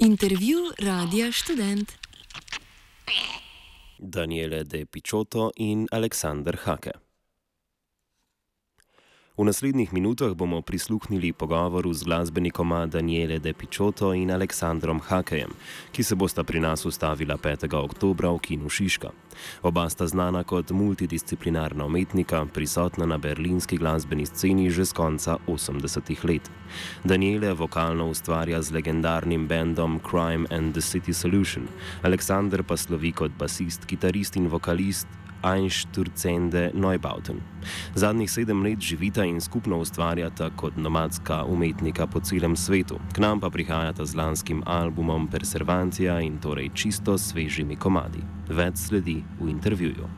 Intervju Radia Študent. Daniele De Picciotto in Alexander Hake. V naslednjih minutah bomo prisluhnili pogovoru z glasbenikoma Daniele De Picciotto in Alexandrom Hakejem, ki se bosta pri nas ustavila 5. oktobra v kinu Šiška. Oba sta znana kot multidisciplinarna umetnika, prisotna na berlinski glasbeni sceni že z konca 80. let. Daniele vokalno ustvarja z legendarnim bendom Crime and the City Solution, Alexander pa slovi kot basist, kitarist in vokalist Einstürzende Neubauten. Zadnjih 7 let živita in skupno ustvarjata kot nomadska umetnika po celem svetu. K nam pa prihajata z lanskim albumom Perservantia in torej čisto svežimi komadi. Več sledi v intervjuju.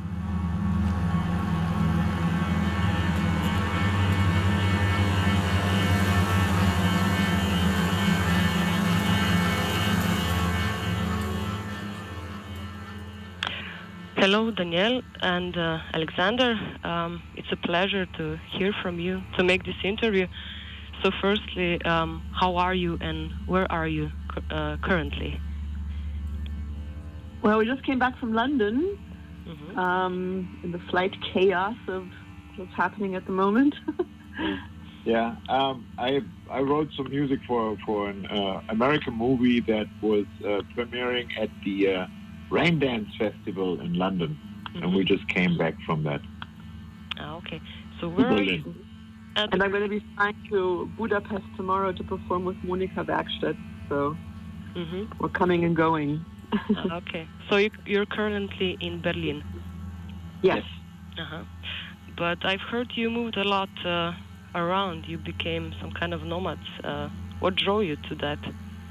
Hello, Danielle and Alexander. It's a pleasure to hear from you, to make this interview. So firstly, how are you and where are you currently? Well, we just came back from London in the flight chaos of what's happening at the moment. Yeah, I wrote some music for an American movie that was premiering at the Rain Dance Festival in London, and we just came back from that. Okay, so where are you? And I'm going to be flying to Budapest tomorrow to perform with Monika Werkstedt, so we're coming and going. Okay, so you're currently in Berlin? Yes. But I've heard you moved a lot around. You became some kind of nomads. What drove you to that?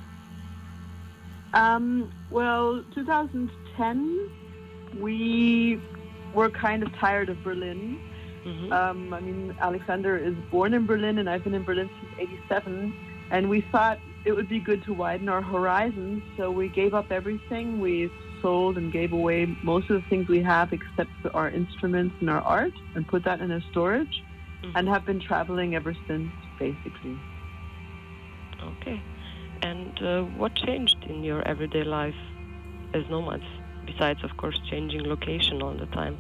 Well, 2010, we were kind of tired of Berlin. I mean, Alexander is born in Berlin, and I've been in Berlin since '87, and we thought it would be good to widen our horizons, so we gave up everything. We sold and gave away most of the things we have except for our instruments and our art, and put that in a storage, and have been traveling ever since, basically. Okay. And what changed in your everyday life as nomads, besides, of course, changing location all the time?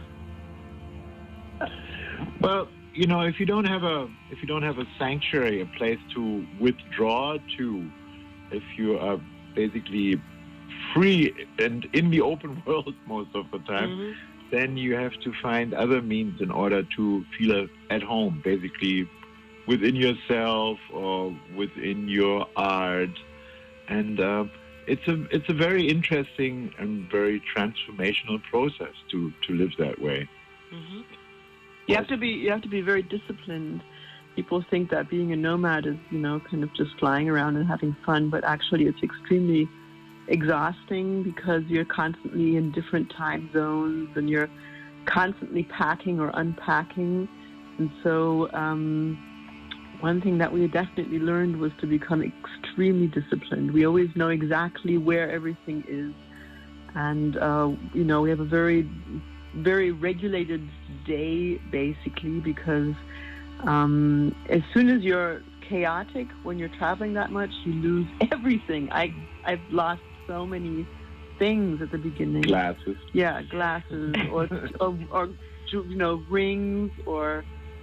Well, you know, if you don't have a sanctuary, a place to withdraw to, if you are basically free and in the open world most of the time, then you have to find other means in order to feel at home, basically within yourself or within your art, and it's a very interesting and very transformational process to live that way. You have to be very disciplined. People think that being a nomad is, you know, kind of just flying around and having fun, but actually it's extremely exhausting because you're constantly in different time zones and you're constantly packing or unpacking, and so one thing that we definitely learned was to become extremely disciplined. We always know exactly where everything is. And, you know, we have a very, very regulated day, basically, because as soon as you're chaotic, when you're traveling that much, you lose everything. I've lost so many things at the beginning. Glasses. Yeah, glasses or you know, rings or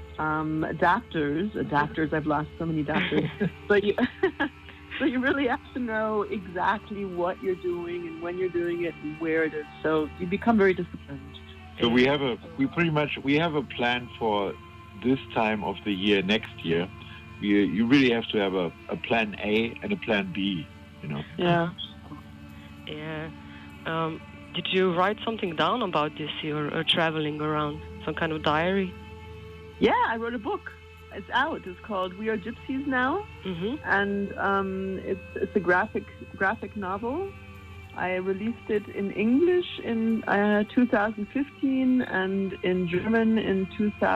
adapters. I've lost so many adapters. But you really have to know exactly what you're doing and when you're doing it and where it is. So you become very disciplined. So we have a plan for this time of the year next year. You really have to have a plan A and a plan B, you know. Yeah. Yeah. Did you write something down about this? You're traveling around, some kind of diary? Yeah, I wrote a book. It's out. It's called We Are Gypsies Now, and it's a graphic novel. I released it in English in 2015 and in German in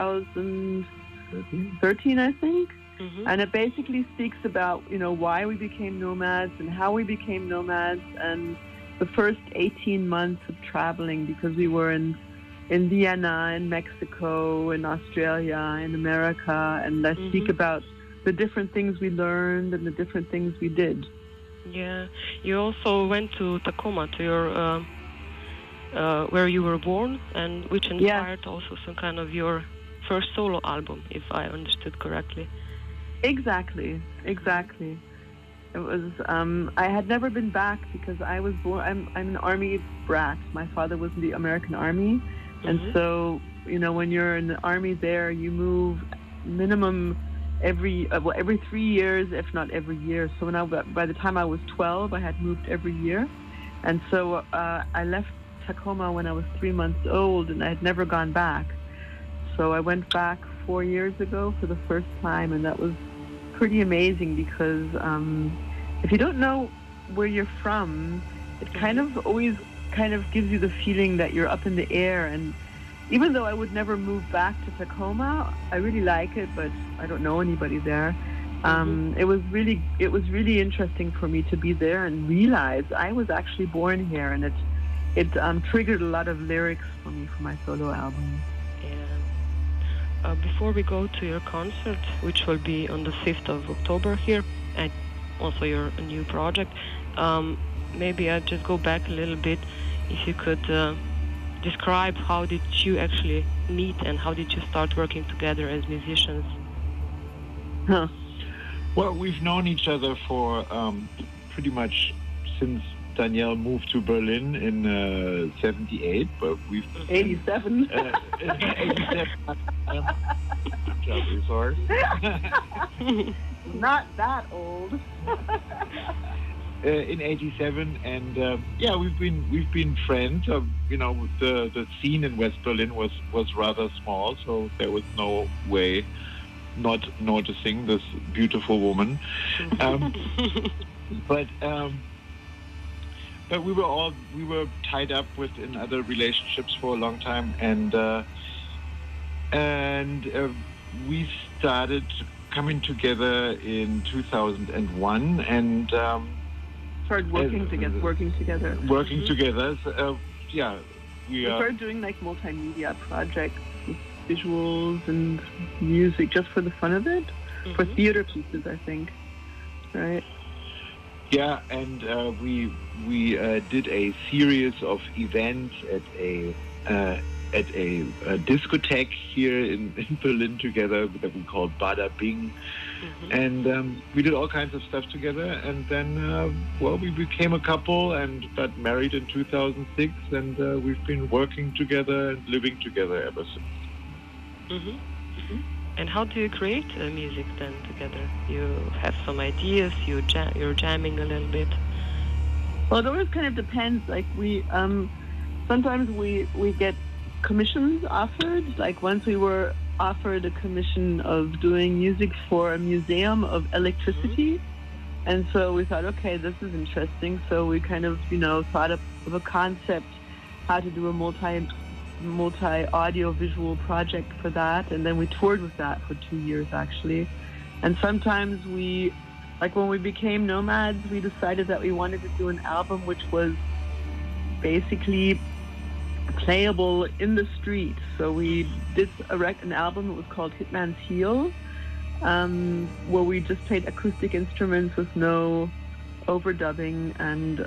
2013, I think. And it basically speaks about, you know, why we became nomads and how we became nomads and the first 18 months of traveling, because we were in Vienna, in Mexico, in Australia, in America, and I speak about the different things we learned and the different things we did. Yeah. You also went to Tacoma, to your where you were born, and which inspired also some kind of your first solo album, if I understood correctly. Exactly. It was. I had never been back because I was born. I'm an Army brat. My father was in the American Army, and so when you're in the Army there, you move minimum every 3 years, if not every year. So by the time I was 12, I had moved every year, and so I left Tacoma when I was 3 months old, and I had never gone back. So I went back 4 years ago for the first time, and that was pretty amazing because if you don't know where you're from, it kind of always gives you the feeling that you're up in the air. And even though I would never move back to Tacoma, I really like it, but I don't know anybody there. It was really interesting for me to be there and realize I was actually born here, and it triggered a lot of lyrics for me for my solo album. Yeah. Before we go to your concert, which will be on the 5th of October here, and also your new project, maybe I'll just go back a little bit. If you could describe how did you actually meet and how did you start working together as musicians? Well, we've known each other for pretty much since Danielle moved to Berlin in 78, but we've 87. 87. Sorry. Not that old. In 87, and we've been friends. The scene in West Berlin was rather small, so there was no way not noticing this beautiful woman. But we were tied up in other relationships for a long time, and we started coming together in 2001, and started working together. So, we started doing like multimedia projects with visuals and music just for the fun of it, for theater pieces, I think, right? Yeah, and we did a series of events at a discotheque here in Berlin together that we called Bada Bing, and we did all kinds of stuff together. And then, we became a couple and got married in 2006, and we've been working together and living together ever since. And how do you create music then together? You have some ideas, you're jamming a little bit. Well, it always kind of depends. Like we sometimes we get commissions offered. Like once we were offered a commission of doing music for a museum of electricity, and so we thought, okay, this is interesting. So we kind of thought of a concept, how to do a multi-audio visual project for that, and then we toured with that for 2 years actually. And sometimes when we became nomads, we decided that we wanted to do an album which was basically playable in the street. So we did an album that was called Hitman's Heel, where we just played acoustic instruments with no overdubbing and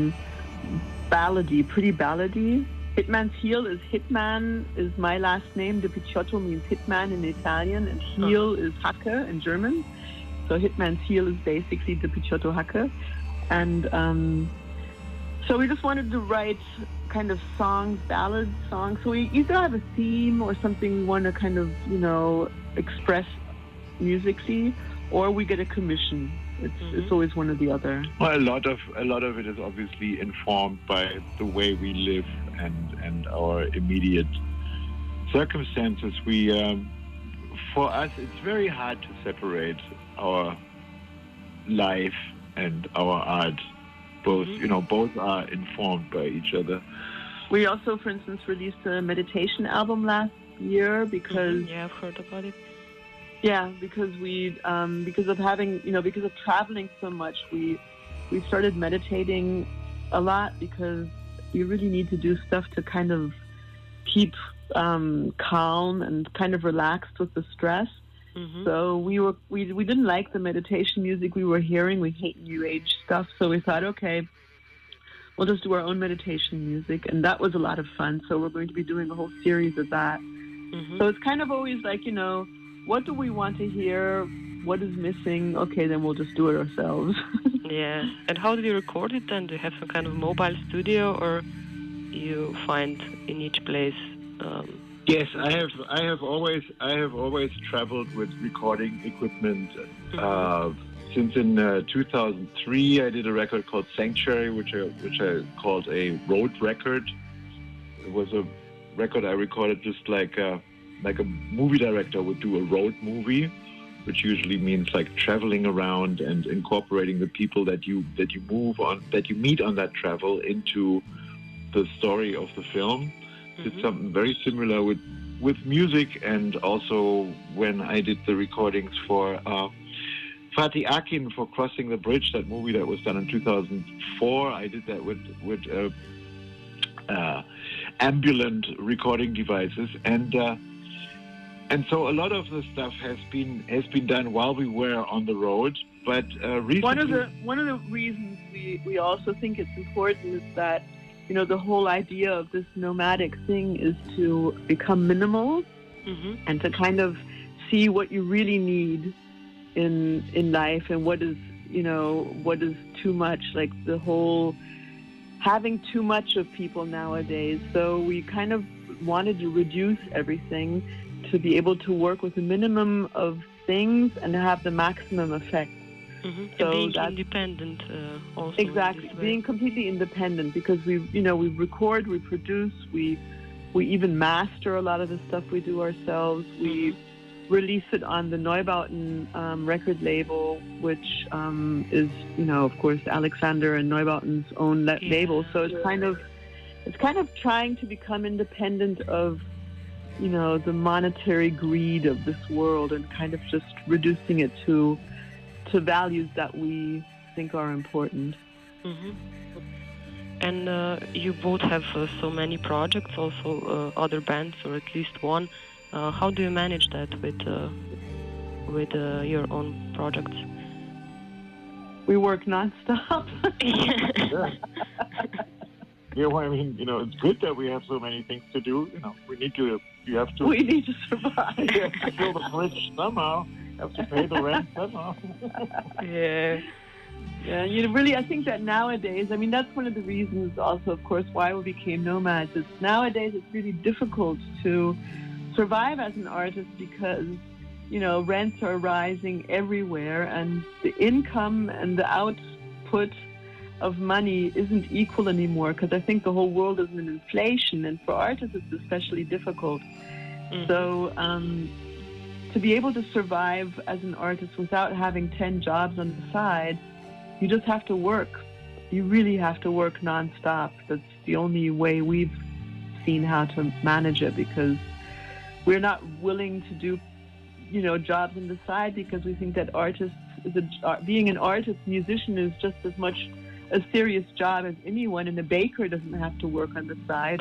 pretty ballady. Hitman's Heel is Hitman is my last name. De Picciotto means Hitman in Italian, and Heel is Hacke in German. So Hitman's Heel is basically De Picciotto Hacke. And so we just wanted to write kind of ballad songs. So we either have a theme or something we want to kind of, express musically, or we get a commission. It's always one or the other. Well, a lot of it is obviously informed by the way we live and our immediate circumstances. For us, it's very hard to separate our life and our art. Both are informed by each other. We also, for instance, released a meditation album last year because yeah, I've heard about it. Yeah, because because of traveling so much, we started meditating a lot because you really need to do stuff to kind of keep calm and kind of relaxed with the stress. So we didn't like the meditation music we were hearing. We hate New Age stuff. So we thought, okay, we'll just do our own meditation music. And that was a lot of fun. So we're going to be doing a whole series of that. So it's kind of always like, what do we want to hear? What is missing? Okay, then we'll just do it ourselves. Yeah. And how do you record it then? Do you have some kind of mobile studio, or you find in each place? Yes, I have always traveled with recording equipment. Since in 2003, I did a record called Sanctuary, which I called a road record. It was a record I recorded just like a movie director would do a road movie, which usually means like traveling around and incorporating the people that you meet on that travel into the story of the film. Did something very similar with music, and also when I did the recordings for Fatih Akin for Crossing the Bridge, that movie that was done in 2004. I did that with ambulant recording devices, and so a lot of the stuff has been done while we were on the road. But recently, one of the reasons we also think it's important is that the whole idea of this nomadic thing is to become minimal and to kind of see what you really need in life, and what is too much, like the whole having too much of people nowadays. So we kind of wanted to reduce everything to be able to work with a minimum of things and have the maximum effect. So being independent also. Exactly, being completely independent, because we record, we produce, we even master a lot of the stuff we do ourselves. We release it on the Neubauten record label, which is, of course, Alexander and Neubauten's own label. So it's kind of trying to become independent of, the monetary greed of this world, and kind of just reducing it to values that we think are important. And you both have so many projects, also other bands, or at least one. How do you manage that with your own projects? We work nonstop. Well, I mean, it's good that we have so many things to do. We need to survive. You have to fill the fridge somehow. Have to pay the rent somehow. Yeah, I think that nowadays, I mean, that's one of the reasons also, of course, why we became nomads. Nowadays it's really difficult to survive as an artist, because, rents are rising everywhere, and the income and the output of money isn't equal anymore, because I think the whole world is in inflation, and for artists it's especially difficult. So to be able to survive as an artist without having 10 jobs on the side, you just have to work. You really have to work nonstop. That's the only way we've seen how to manage it, because we're not willing to do, jobs on the side, because we think that being an artist, musician is just as much a serious job as anyone, and a baker doesn't have to work on the side,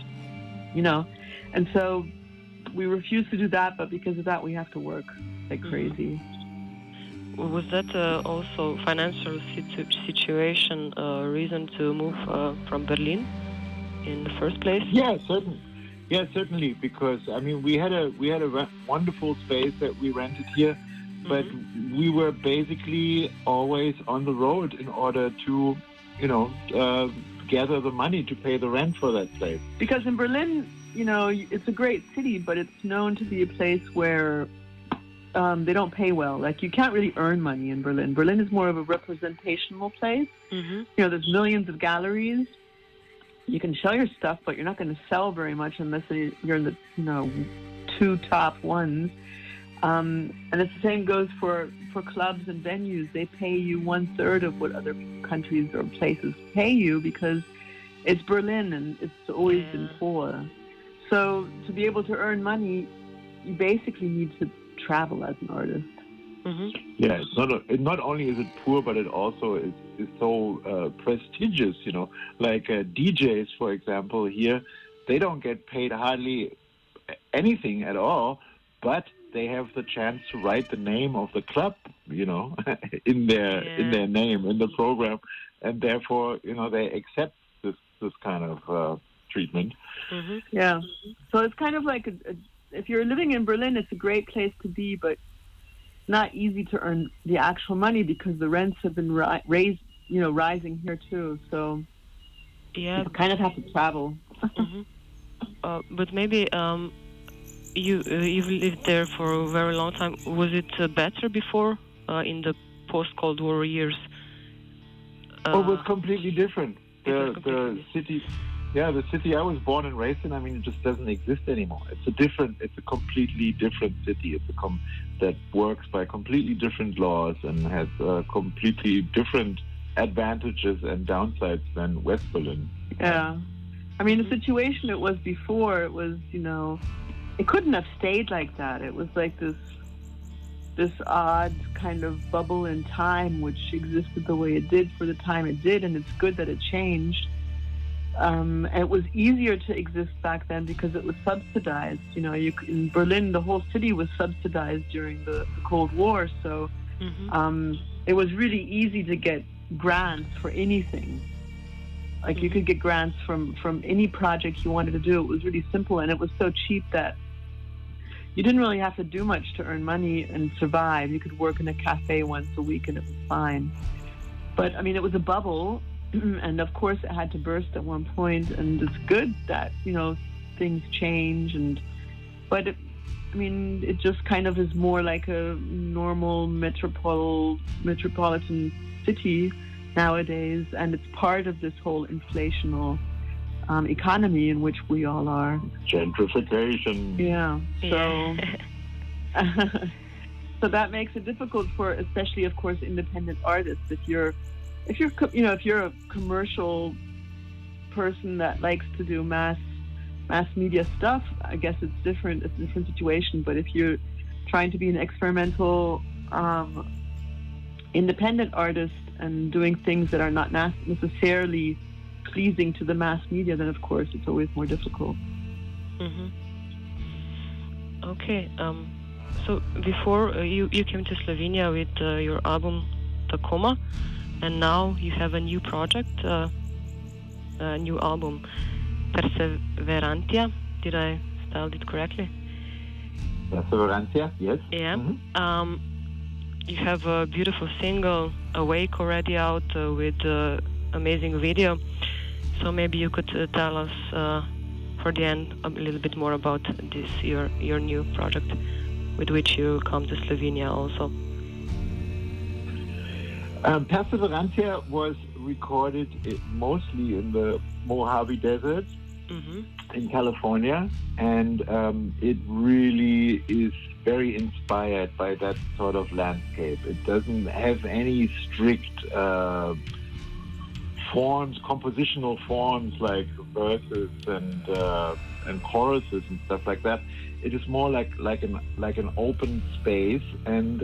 and so we refuse to do that, but because of that we have to work like crazy. Was that also financial situation reason to move from Berlin in the first place? Yeah, certainly, because I mean we had a wonderful space that we rented here, but we were basically always on the road in order to gather the money to pay the rent for that place. Because in Berlin, it's a great city, but it's known to be a place where they don't pay well. Like, you can't really earn money in Berlin. Berlin is more of a representational place. There's millions of galleries. You can show your stuff, but you're not going to sell very much unless you're in the, two top ones. And the same goes for clubs and venues. They pay you 1/3 of what other countries or places pay you, because it's Berlin and it's always been poor. So to be able to earn money, you basically need to travel as an artist. Yeah, not only is it poor, but it also is so prestigious. Like DJs, for example, here, they don't get paid hardly anything at all, but they have the chance to write the name of the club, in their name in the program, and therefore, they accept this kind of treatment. Mm-hmm. Yeah. So it's kind of like if you're living in Berlin, it's a great place to be, but not easy to earn the actual money because the rents have been rising here too. So yeah, you kind of have to travel. Mm-hmm. But maybe you've lived there for a very long time. Was it better before in the post-Cold War years? It was completely different. The city. Yeah, the city I was born and raised in, it just doesn't exist anymore. It's a completely different city. That works by completely different laws and has completely different advantages and downsides than West Berlin. Yeah. The situation it was before, it was, it couldn't have stayed like that. It was like this odd kind of bubble in time which existed the way it did for the time it did, and it's good that it changed. It was easier to exist back then because it was subsidized. In Berlin, the whole city was subsidized during the Cold War, so it was really easy to get grants for anything. Like you could get grants from any project you wanted to do. It was really simple, and it was so cheap that you didn't really have to do much to earn money and survive. You could work in a cafe once a week, and it was fine. But it was a bubble. And of course it had to burst at one point, and it's good that things change, but it just kind of is more like a normal metropolitan city nowadays, and it's part of this whole inflational economy in which we all are. Gentrification. Yeah. So that makes it difficult for, especially of course, independent artists. If you're a commercial person that likes to do mass media stuff, I guess it's different. It's a different situation. But if you're trying to be an experimental, independent artist and doing things that are not necessarily pleasing to the mass media, then of course it's always more difficult. Mm-hmm. Okay. So before you came to Slovenia with your album Tacoma. And now you have a new project, a new album, Perseverantia. Did I spell it correctly? Perseverantia, yes. Yeah. Mm-hmm. You have a beautiful single, Awake, already out with amazing video. So maybe you could tell us for the end a little bit more about this your new project, with which you come to Slovenia also. Perseverantia was recorded mostly in the Mojave Desert in California, and it really is very inspired by that sort of landscape. It doesn't have any strict compositional forms like verses and choruses and stuff like that. It is more like an open space, and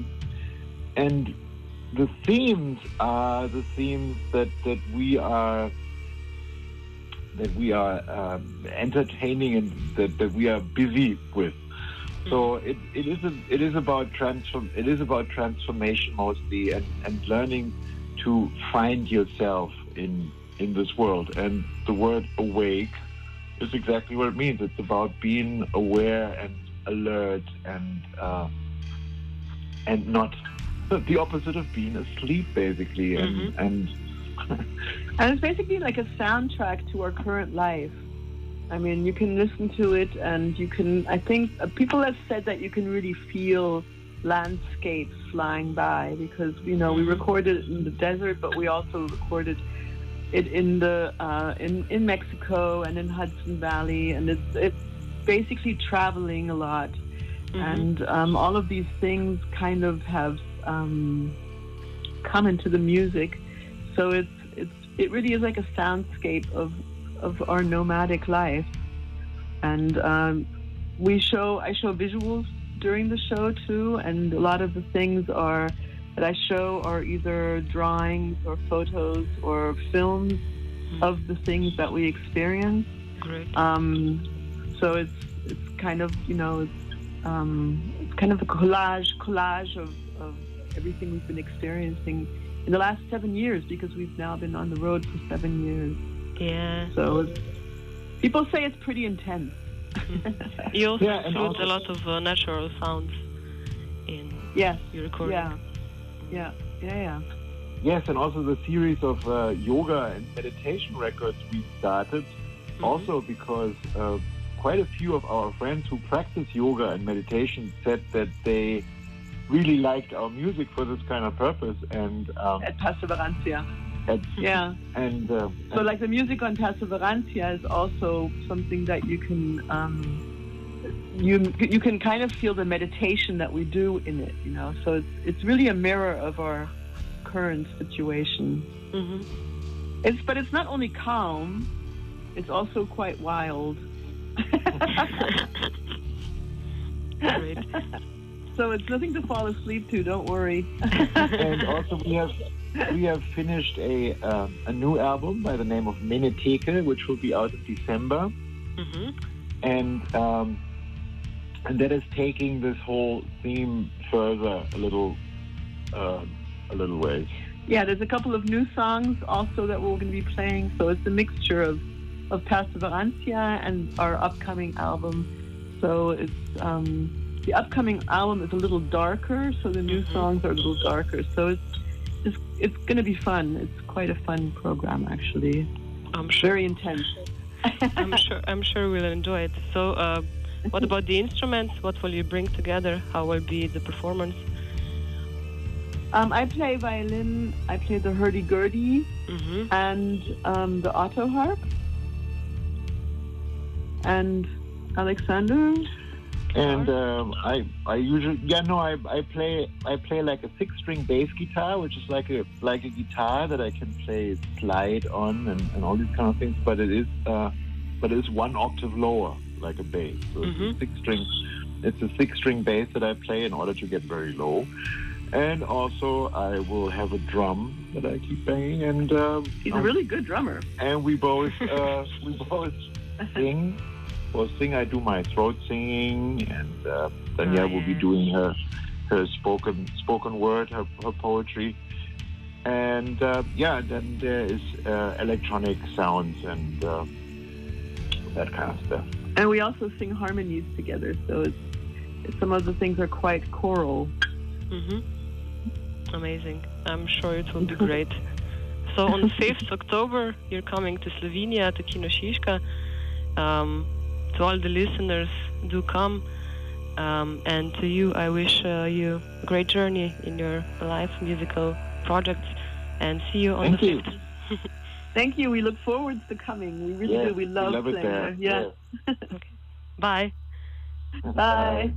the themes are the themes that we are entertaining and that we are busy with. So it is about transformation mostly, and learning to find yourself in this world. And the word awake is exactly what it means. It's about being aware and alert and not the opposite of being asleep, basically. And it's basically like a soundtrack to our current life. You can listen to it, and you can, I think people have said that you can really feel landscapes flying by, because, we recorded it in the desert, but we also recorded it in in Mexico and in Hudson Valley, and it's basically traveling a lot. And all of these things kind of have come into the music. So it really is like a soundscape of our nomadic life. And I show visuals during the show too, and a lot of the things that I show are either drawings or photos or films of the things that we experience. Great. So it's kind of, it's kind of a collage of everything we've been experiencing in the last 7 years, because we've now been on the road for 7 years. Yeah. So people say it's pretty intense. You also include a lot of natural sounds in your recording. Yeah. Yes, and also the series of yoga and meditation records we started, also because quite a few of our friends who practice yoga and meditation said that they really liked our music for this kind of purpose. And at Perseverancia. And so like the music on Perseverancia is also something that you can you can kind of feel the meditation that we do in it, you know. So it's really a mirror of our current situation. But it's not only calm, it's also quite wild. Great. So it's nothing to fall asleep to, don't worry. And also we have finished a new album by the name of Meneteke, which will be out in December. And that is taking this whole theme further a little ways. Yeah, there's a couple of new songs also that we're going to be playing. So it's a mixture of Perseverancia and our upcoming album. So it's the upcoming album is a little darker, so the new songs are a little darker. So it's going to be fun. It's quite a fun program, actually. I'm sure. Very intense. I'm sure we'll enjoy it. So, what about the instruments? What will you bring together? How will be the performance? I play violin. I play the hurdy-gurdy and the auto harp. And Alexander. And I usually I play like a 6-string bass guitar, which is like a guitar that I can play slide on and all these kind of things, but it is 1 octave lower, like a bass. So it's a 6-string bass that I play in order to get very low. And also I will have a drum that I keep banging, and he's a really good drummer. And we both sing. For sing, I do my throat singing, and Danielle will be doing her spoken word, her poetry, and then there is electronic sounds and that kind of stuff. And we also sing harmonies together, so some of the things are quite choral. Amazing. I'm sure it will be great. So on the 5th October, you're coming to Slovenia, to Kino Šiška. To all the listeners, do come. And to you, I wish you a great journey in your life, musical projects, and see you on the 5th. Thank you. We look forward to coming. We really do. We love playing there. Yeah. Okay. Bye. Bye.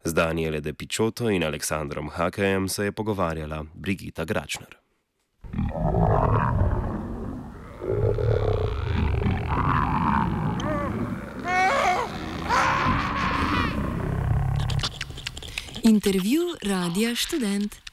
Z Daniele De Picciotto in Aleksandrom Hakejem se je pogovarjala Brigita Gračner. Intervju Radia Študent.